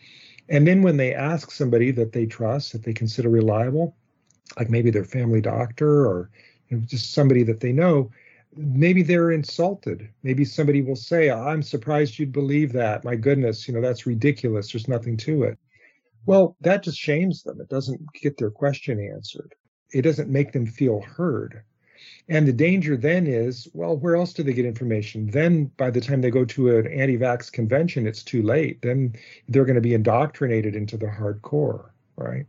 And then when they ask somebody that they trust, that they consider reliable, like maybe their family doctor or, you know, just somebody that they know, maybe they're insulted. Maybe somebody will say, I'm surprised you'd believe that. My goodness, you know, that's ridiculous. There's nothing to it. Well, that just shames them. It doesn't get their question answered. It doesn't make them feel heard. And the danger then is, well, where else do they get information? Then by the time they go to an anti-vax convention, it's too late. Then they're going to be indoctrinated into the hardcore, right?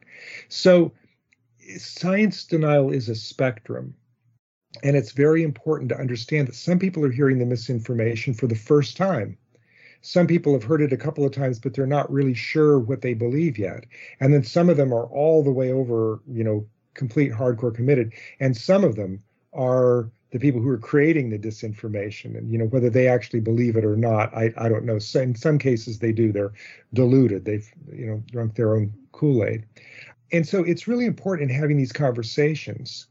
So science denial is a spectrum. And it's very important to understand that some people are hearing the misinformation for the first time. Some people have heard it a couple of times, but they're not really sure what they believe yet. And then some of them are all the way over, you know, complete hardcore committed. And some of them are the people who are creating the disinformation. And, you know, whether they actually believe it or not, I, I don't know. So in some cases they do. They're deluded. They've, you know, drunk their own Kool-Aid. And so it's really important in having these conversations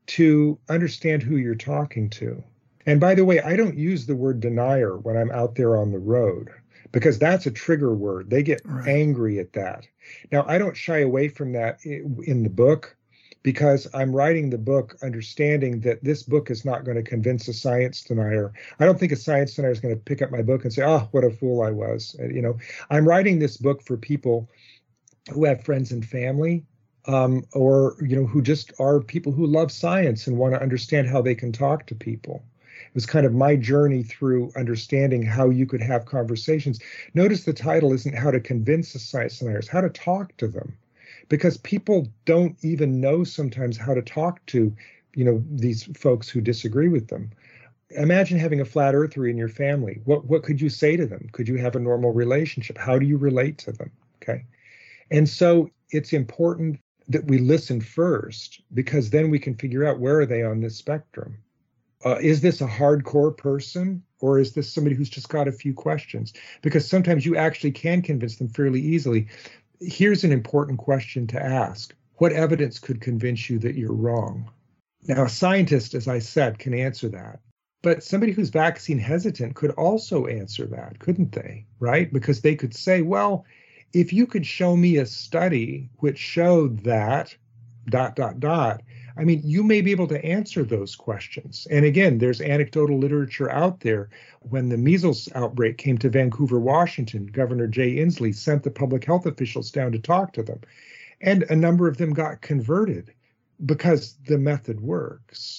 to understand who you're talking to. And by the way, I don't use the word denier when I'm out there on the road, because that's a trigger word. They get right. angry at that. Now, I don't shy away from that in the book, because I'm writing the book understanding that this book is not going to convince a science denier. I don't think a science denier is going to pick up my book and say, oh, what a fool I was. You know, I'm writing this book for people who have friends and family, um, or, you know, who just are people who love science and want to understand how they can talk to people. It was kind of my journey through understanding how you could have conversations. Notice the title isn't how to convince the science deniers, how to talk to them. Because people don't even know sometimes how to talk to, you know, these folks who disagree with them. Imagine having a flat earther in your family. What what could you say to them? Could you have a normal relationship? How do you relate to them? Okay. And so it's important that we listen first, because then we can figure out, where are they on this spectrum? Uh, is this a hardcore person, or is this somebody who's just got a few questions? Because sometimes you actually can convince them fairly easily. Here's an important question to ask. What evidence could convince you that you're wrong? Now, a scientist, as I said, can answer that. But somebody who's vaccine hesitant could also answer that, couldn't they? Right? Because they could say, well, if you could show me a study which showed that, dot, dot, dot, I mean, you may be able to answer those questions. And again, there's anecdotal literature out there. When the measles outbreak came to Vancouver, Washington, Governor Jay Inslee sent the public health officials down to talk to them. And a number of them got converted because the method works.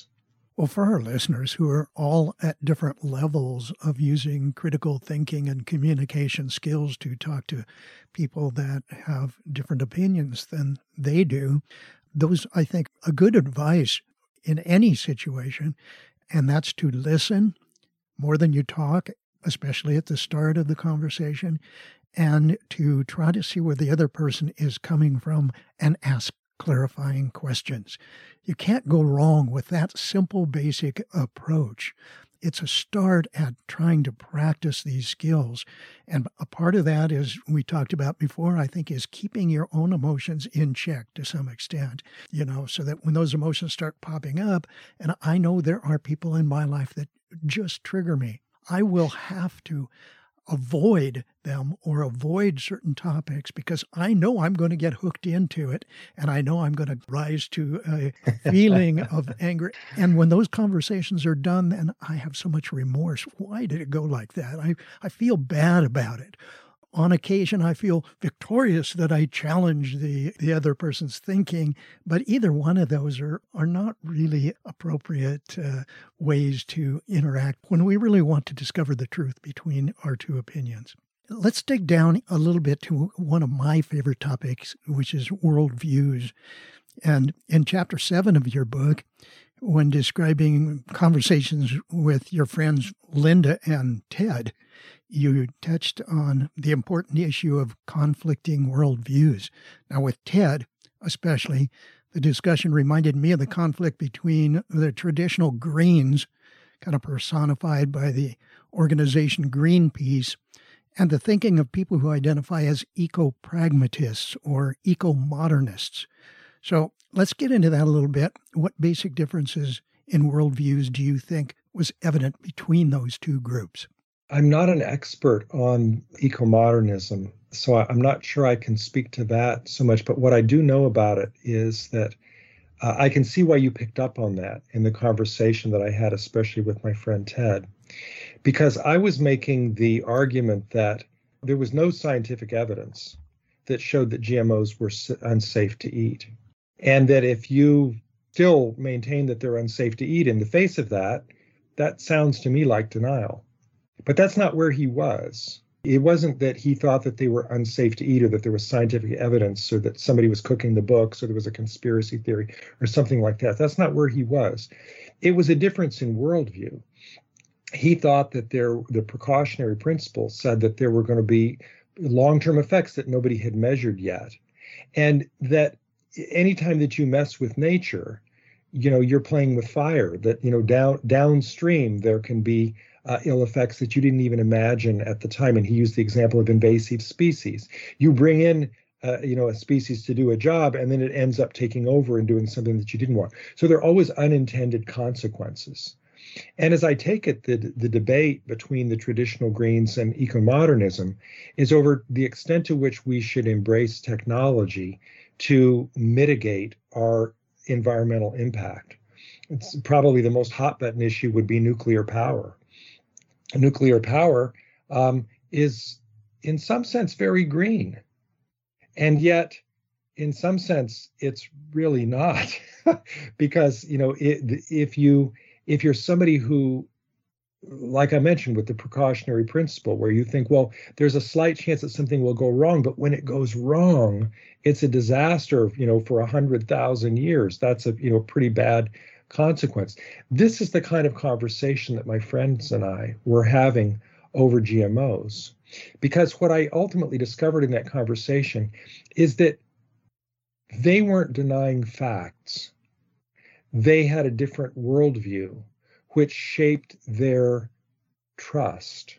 Well, for our listeners who are all at different levels of using critical thinking and communication skills to talk to people that have different opinions than they do, those, I think, a good advice in any situation, and that's to listen more than you talk, especially at the start of the conversation, and to try to see where the other person is coming from and ask clarifying questions. You can't go wrong with that simple, basic approach. It's a start at trying to practice these skills. And a part of that, is we talked about before, I think, is keeping your own emotions in check to some extent, you know, so that when those emotions start popping up, and I know there are people in my life that just trigger me, I will have to avoid them or avoid certain topics because I know I'm going to get hooked into it, and I know I'm going to rise to a feeling of anger. And when those conversations are done, then I have so much remorse. Why did it go like that? I, I feel bad about it. On occasion, I feel victorious that I challenged the, the other person's thinking, but either one of those are, are not really appropriate uh, ways to interact when we really want to discover the truth between our two opinions. Let's dig down a little bit to one of my favorite topics, which is worldviews. And in chapter seven of your book, when describing conversations with your friends Linda and Ted, you touched on the important issue of conflicting worldviews. Now, with Ted especially, the discussion reminded me of the conflict between the traditional Greens, kind of personified by the organization Greenpeace, and the thinking of people who identify as eco-pragmatists or eco-modernists. So let's get into that a little bit. What basic differences in worldviews do you think was evident between those two groups?
I'm not an expert on eco-modernism, so I'm not sure I can speak to that so much. But what I do know about it is that uh, I can see why you picked up on that in the conversation that I had, especially with my friend Ted, because I was making the argument that there was no scientific evidence that showed that G M Os were unsafe to eat, and that if you still maintain that they're unsafe to eat in the face of that, that sounds to me like denial. But that's not where he was. It wasn't that he thought that they were unsafe to eat or that there was scientific evidence or that somebody was cooking the books or there was a conspiracy theory or something like that. That's not where he was. It was a difference in worldview. He thought that there, the precautionary principle said that there were going to be long-term effects that nobody had measured yet. And that anytime that you mess with nature, you know, you're playing with fire, that, you know, down downstream there can be Uh, ill effects that you didn't even imagine at the time. And he used the example of invasive species. You bring in, uh, you know, a species to do a job, and then it ends up taking over and doing something that you didn't want. So there are always unintended consequences. And as I take it, the, the debate between the traditional Greens and eco-modernism is over the extent to which we should embrace technology to mitigate our environmental impact. It's probably the most hot button issue would be nuclear power. Nuclear power um, is, in some sense, very green. And yet, in some sense, it's really not. Because, you know, it, if you if you're somebody who, like I mentioned with the precautionary principle, where you think, well, there's a slight chance that something will go wrong, but when it goes wrong, it's a disaster, you know, for a hundred thousand years. That's a, you know, pretty bad consequence. This is the kind of conversation that my friends and I were having over G M Os. Because what I ultimately discovered in that conversation is that they weren't denying facts. They had a different worldview, which shaped their trust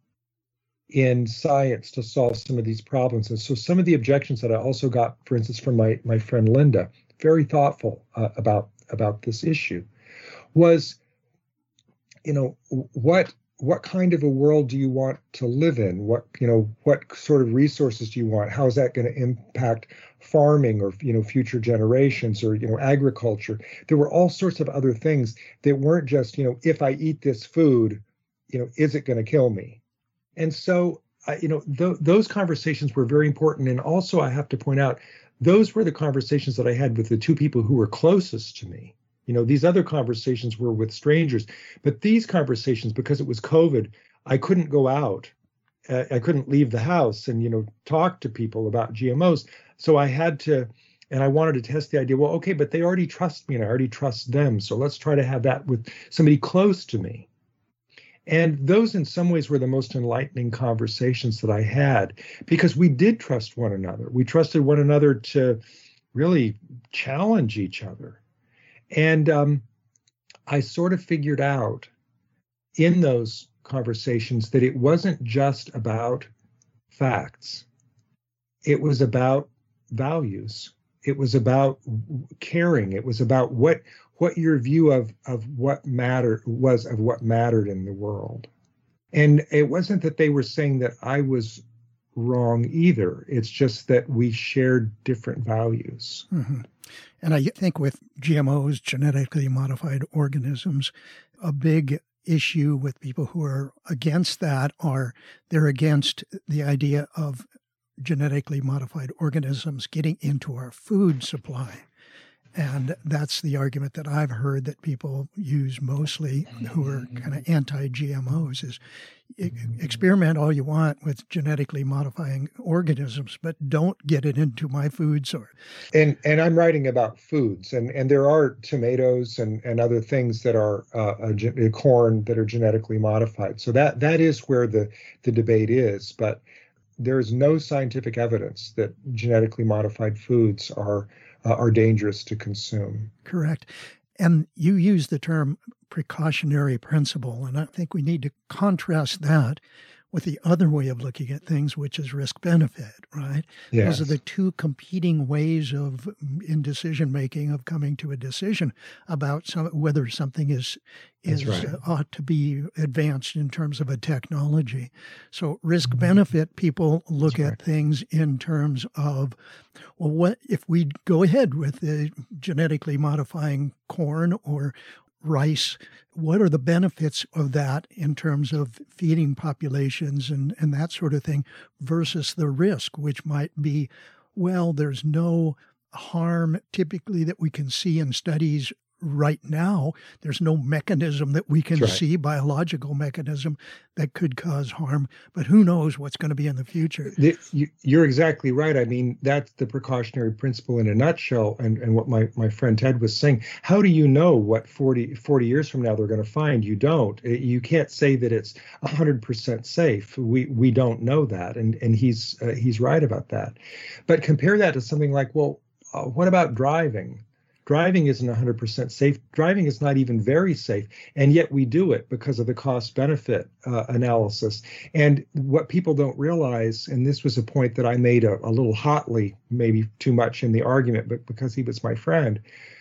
in science to solve some of these problems. And so some of the objections that I also got, for instance, from my, my friend Linda, very thoughtful uh, about about this issue, was, you know, what what kind of a world do you want to live in? What, you know, what sort of resources do you want? How is that going to impact farming or, you know, future generations or, you know, agriculture? There were all sorts of other things that weren't just, you know, if I eat this food, you know, is it going to kill me? And so, I, you know, th- those conversations were very important. And also, I have to point out, those were the conversations that I had with the two people who were closest to me, You know, these other conversations were with strangers, but these conversations, because it was COVID, I couldn't go out. Uh, I couldn't leave the house and, you know, talk to people about G M Os. So I had to, and I wanted to test the idea, well, okay, but they already trust me and I already trust them. So let's try to have that with somebody close to me. And those in some ways were the most enlightening conversations that I had, because we did trust one another. We trusted one another to really challenge each other. And um, I sort of figured out in those conversations that it wasn't just about facts. It was about values. It was about caring. It was about what what your view of of what mattered was of what mattered in the world. And it wasn't that they were saying that I was wrong either. It's just that we shared different values.
Mm-hmm. And I think with G M Os, genetically modified organisms, a big issue with people who are against that are they're against the idea of genetically modified organisms getting into our food supply. And that's the argument that I've heard that people use mostly who are kind of anti-G M Os is experiment all you want with genetically modifying organisms, but don't get it into my food source.
And and I'm writing about foods, and, and there are tomatoes and, and other things that are uh, a, a corn that are genetically modified. So that that is where the, the debate is. But there is no scientific evidence that genetically modified foods are uh, are dangerous to consume.
Correct. And you use the term precautionary principle, and I think we need to contrast that with the other way of looking at things, which is risk-benefit, right?
Yes.
Those are the two competing ways of, in decision-making, of coming to a decision about some, whether something is, is
right.
uh, ought to be advanced in terms of a technology. So risk-benefit, people look
That's
at
right.
things in terms of, well, what if we go ahead with the genetically modifying corn or rice, what are the benefits of that in terms of feeding populations and, and that sort of thing versus the risk, which might be, well, there's no harm typically that we can see in studies right now. There's no mechanism that we can
That's right.
see, biological mechanism that could cause harm, but who knows what's going to be in the future.
The, you, you're exactly right. I mean, that's the precautionary principle in a nutshell, and, and what my, my friend Ted was saying. How do you know what forty, forty years from now they're going to find? You don't. You can't say that it's one hundred percent safe. We we don't know that, and, and he's uh, he's right about that. But compare that to something like, well, uh, what about driving? Driving isn't one hundred percent safe. Driving is not even very safe, and yet we do it because of the cost-benefit uh, analysis. And what people don't realize, and this was a point that I made a, a little hotly, maybe too much in the argument, but because he was my friend,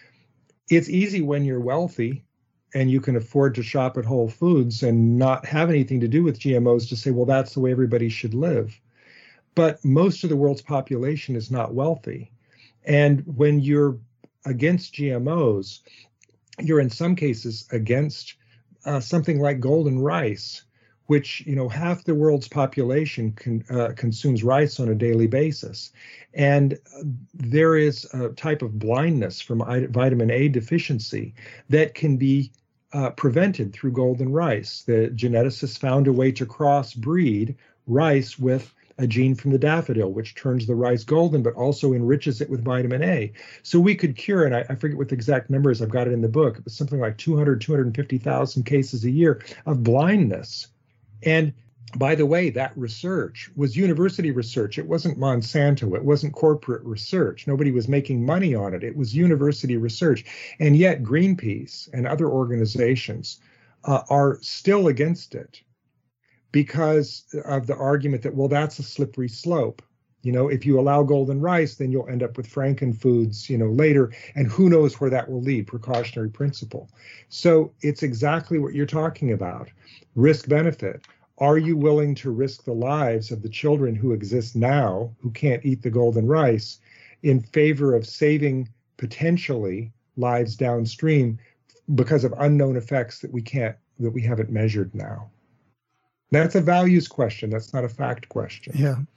it's easy when you're wealthy and you can afford to shop at Whole Foods and not have anything to do with G M Os to say, well, that's the way everybody should live. But most of the world's population is not wealthy. And when you're against G M Os, you're in some cases against uh, something like golden rice, which, you know, half the world's population con, uh, consumes rice on a daily basis. And uh, there is a type of blindness from I- vitamin A deficiency that can be uh, prevented through golden rice. The geneticists found a way to crossbreed rice with a gene from the daffodil, which turns the rice golden, but also enriches it with vitamin A. So we could cure, and I, I forget what the exact number is, I've got it in the book, it was something like two hundred, two hundred fifty thousand cases a year of blindness. And by the way, that research was university research. It wasn't Monsanto. It wasn't corporate research. Nobody was making money on it. It was university research. And yet Greenpeace and other organizations uh, are still against it, because of the argument that, well, that's a slippery slope. You know, if you allow golden rice, then you'll end up with frankenfoods, you know, later, and who knows where that will lead, precautionary principle. So it's exactly what you're talking about, risk benefit. Are you willing to risk the lives of the children who exist now, who can't eat the golden rice, in favor of saving potentially lives downstream because of unknown effects that we can't, that we haven't measured now? That's a values question. That's not a fact question.
Yeah.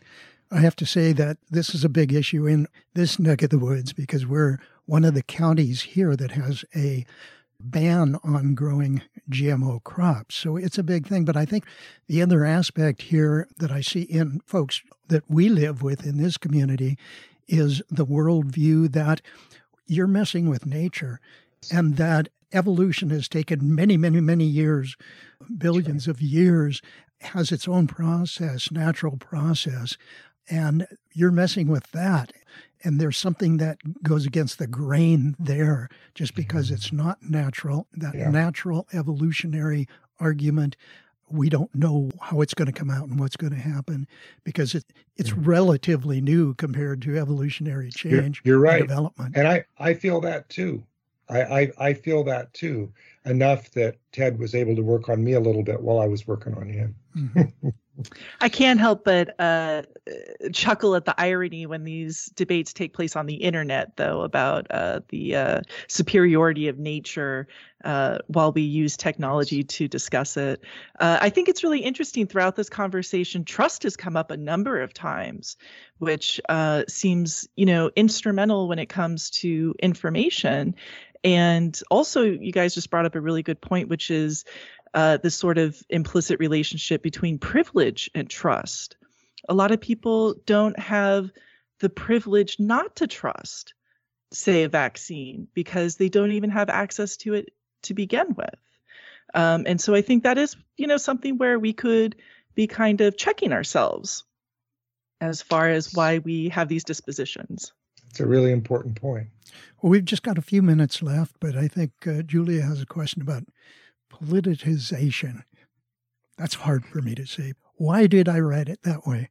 I have to say that this is a big issue in this neck of the woods because we're one of the counties here that has a ban on growing G M O crops. So it's a big thing. But I think the other aspect here that I see in folks that we live with in this community is the worldview that you're messing with nature and that evolution has taken many, many, many years, billions of years, has its own process, natural process, and you're messing with that. And there's something that goes against the grain there just because it's not natural. That yeah. natural evolutionary argument, we don't know how it's going to come out and what's going to happen because it, it's mm-hmm. relatively new compared to evolutionary change
you're, you're right.
and development.
And I, I feel that too. I, I, I feel that too, enough that Ted was able to work on me a little bit while I was working on him.
Mm-hmm.
I can't help but uh, chuckle at the irony when these debates take place on the internet, though, about uh, the uh, superiority of nature uh, while we use technology to discuss it. Uh, I think it's really interesting throughout this conversation. Trust has come up a number of times, which uh, seems, you know, instrumental when it comes to information. And also, you guys just brought up a really good point, which is uh, this sort of implicit relationship between privilege and trust. A lot of people don't have the privilege not to trust, say, a vaccine because they don't even have access to it to begin with. Um, and so I think that is, you know, something where we could be kind of checking ourselves as far as why we have these dispositions.
It's a really important point.
Well, we've just got a few minutes left, but I think uh, Julia has a question about politicization. That's hard for me to say. Why did I write it that way?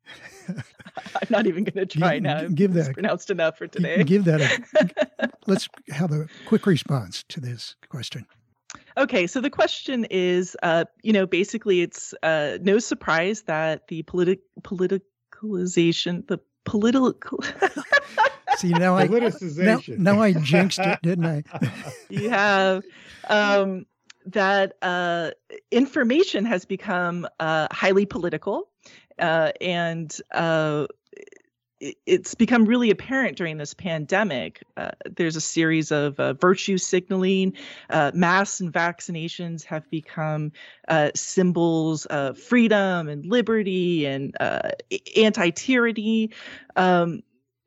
I'm not even going to try
give,
now.
Give that,
it's pronounced enough for today.
Give that a, let's have a quick response to this question.
Okay, so the question is, uh, you know, basically it's uh, no surprise that the politi- politicalization, the political...
See, now I, now, now I jinxed it, didn't I?
You have um, that uh, information has become uh, highly political, uh, and uh, it, it's become really apparent during this pandemic. Uh, there's a series of uh, virtue signaling. Uh, masks and vaccinations have become uh, symbols of freedom and liberty and uh, anti-tyranny. Um,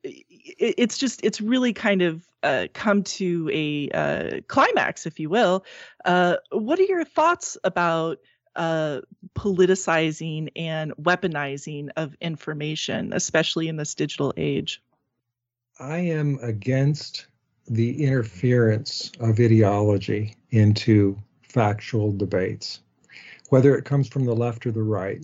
It's just, it's really kind of uh, come to a uh, climax, if you will. Uh, what are your thoughts about uh, politicizing and weaponizing of information, especially in this digital age?
I am against the interference of ideology into factual debates, whether it comes from the left or the right.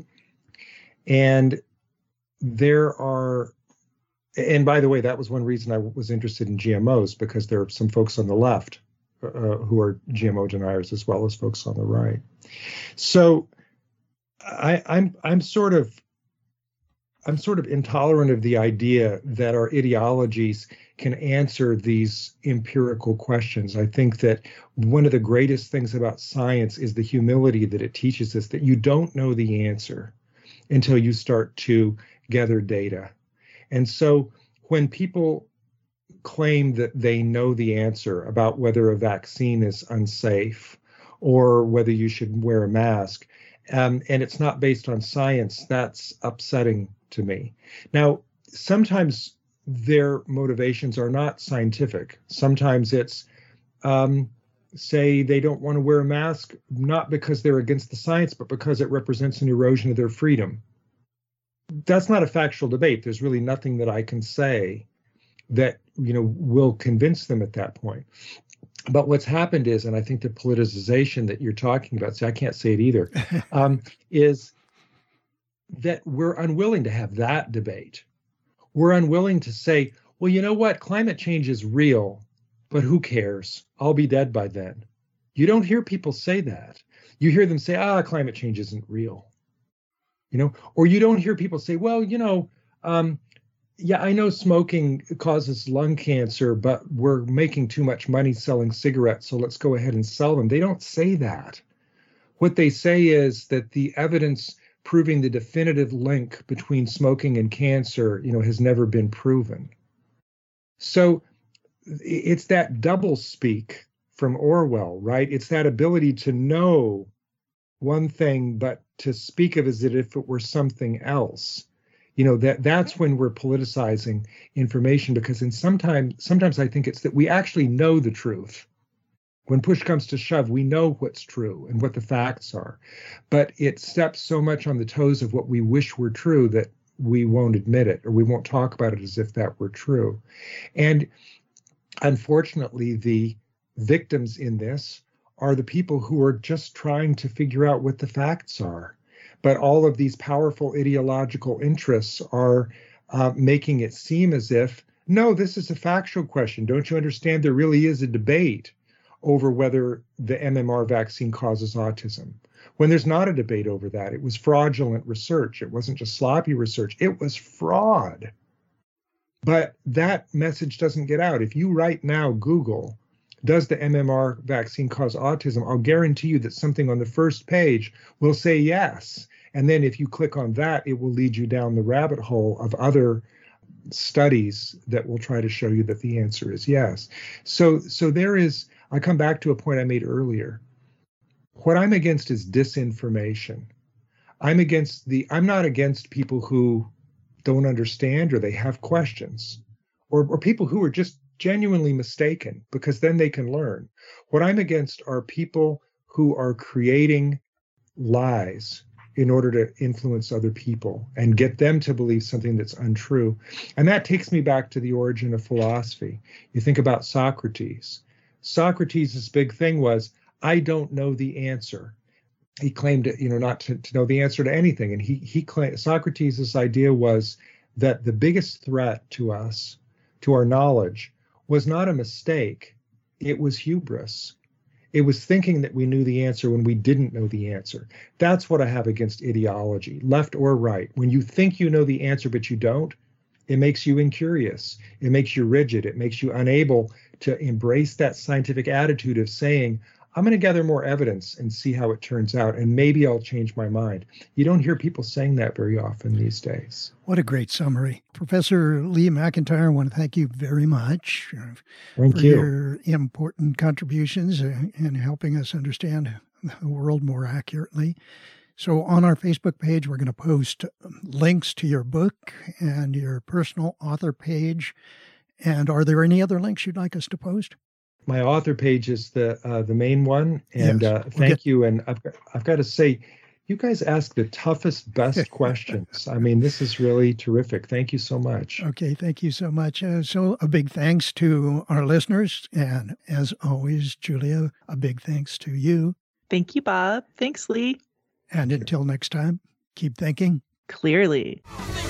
And there are And by the way, that was one reason I was interested in G M Os, because there are some folks on the left uh, who are G M O deniers as well as folks on the right. So I, I'm I'm sort of I'm sort of intolerant of the idea that our ideologies can answer these empirical questions. I think that one of the greatest things about science is the humility that it teaches us, that you don't know the answer until you start to gather data. And so when people claim that they know the answer about whether a vaccine is unsafe or whether you should wear a mask, um, and it's not based on science, that's upsetting to me. Now, sometimes their motivations are not scientific. Sometimes it's, um, say, they don't want to wear a mask, not because they're against the science, but because it represents an erosion of their freedom. That's not a factual debate. There's really nothing that I can say that, you know, will convince them at that point. But what's happened is, and I think the politicization that you're talking about, see, I can't say it either, um, is that we're unwilling to have that debate. We're unwilling to say, well, you know what, climate change is real, but who cares? I'll be dead by then. You don't hear people say that. You hear them say, ah, climate change isn't real. You know, or you don't hear people say, well, you know, um, yeah, I know smoking causes lung cancer, but we're making too much money selling cigarettes, so let's go ahead and sell them. They don't say that. What they say is that the evidence proving the definitive link between smoking and cancer, you know, has never been proven. So it's that double speak from Orwell, right? It's that ability to know one thing, but to speak of it as if it were something else. You know, that that's when we're politicizing information, because in sometimes sometimes I think it's that we actually know the truth. When push comes to shove, we know what's true and what the facts are, but it steps so much on the toes of what we wish were true that we won't admit it, or we won't talk about it as if that were true. And unfortunately, the victims in this are the people who are just trying to figure out what the facts are. But all of these powerful ideological interests are uh, making it seem as if, no, this is a factual question. Don't you understand? There really is a debate over whether the M M R vaccine causes autism, when there's not a debate over that. It was fraudulent research. It wasn't just sloppy research. It was fraud. But that message doesn't get out. If you right now Google, does the M M R vaccine cause autism? I'll guarantee you that something on the first page will say yes. And then if you click on that, it will lead you down the rabbit hole of other studies that will try to show you that the answer is yes. So, so there is, I come back to a point I made earlier. What I'm against is disinformation. I'm against the, I'm not against people who don't understand or they have questions, or, or people who are just genuinely mistaken, because then they can learn. What I'm against are people who are creating lies in order to influence other people and get them to believe something that's untrue. And that takes me back to the origin of philosophy. You think about Socrates. Socrates' big thing was, I don't know the answer. He claimed, you know, not to, to know the answer to anything. And he he claimed, Socrates' idea was that the biggest threat to us, to our knowledge, was not a mistake. It was hubris. It was thinking that we knew the answer when we didn't know the answer. That's what I have against ideology, left or right. When you think you know the answer but you don't, it makes you incurious. It makes you rigid. It makes you unable to embrace that scientific attitude of saying, I'm going to gather more evidence and see how it turns out, and maybe I'll change my mind. You don't hear people saying that very often these days.
What a great summary. Professor Lee McIntyre, I want to thank you very much
thank
for
you.
your important contributions in helping us understand the world more accurately. So on our Facebook page, we're going to post links to your book and your personal author page. And are there any other links you'd like us to post?
My author page is the uh, the main one, and
yes,
uh,
we'll
thank
get...
you. And I've got, I've got to say, you guys ask the toughest, best questions. I mean, this is really terrific. Thank you so much.
Okay, thank you so much. Uh, so a big thanks to our listeners, and as always, Julia, a big thanks to you.
Thank you, Bob. Thanks, Lee.
And until next time, keep thinking
clearly.